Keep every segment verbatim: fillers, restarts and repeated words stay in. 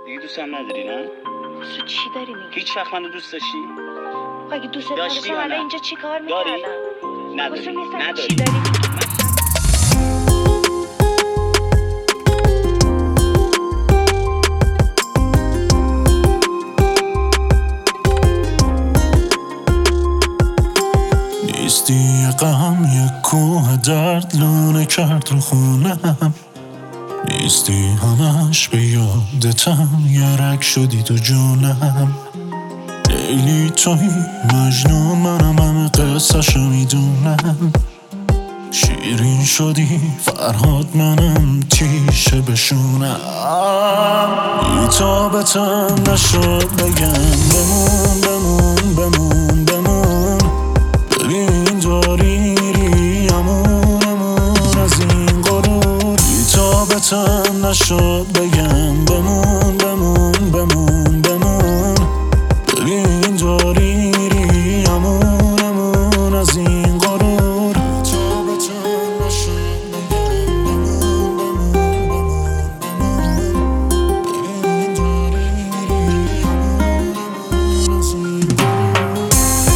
دیگه دوستم نداری نه؟ سو چی داری میگی؟ هیچ وقت منو دوست داشتی؟ اگه دوست داشتی داشتم یا الان نه؟ اینجا چی کار داری؟ میکردم؟ نداری؟ نداری؟ چی داری میگی؟ نیستی یه غم یه کوه درد لونه کرد رو خونم، نیستی همش به یادتم یه رگ شدی تو جونم. لیلی توی مجنون منم همه قصه‌شو میدونم، شیرین شدی فرهاد منم تیشه بشونم. بی تابتم نشد بگم بمون بمون بمون بمون، ببین داری میری امون امون از این غرور. بی تابتم نشد بگم بمون بمون بمون بمون، ببین داری میری امون امون از این غرور. بی تابتم نشد بگم بمون بمون بمون بمون، ببین داری میری امون امون از این غرور.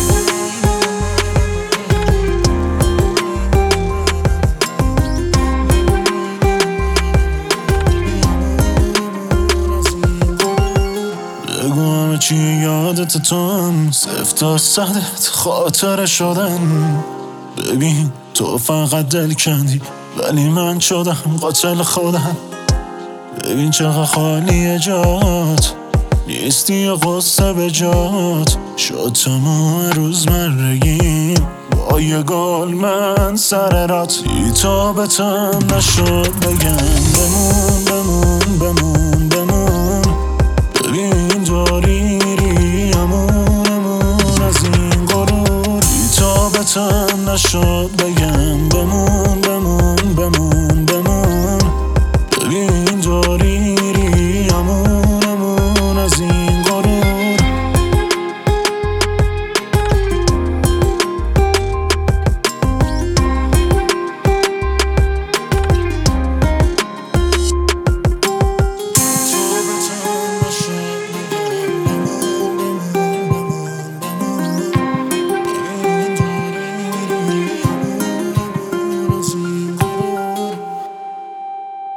بگو همه چی یادت توام، صفر تا صدت خاطره شدن. ببین تو فقط دل کندی ولی من شدم قاتل خودم. ببین چقدر خالیه جات، نیستی یه قصه به جات. شد تمام روزمرگیم با یه گل من سر رات. بی تابتم نشد بگم بمون بمون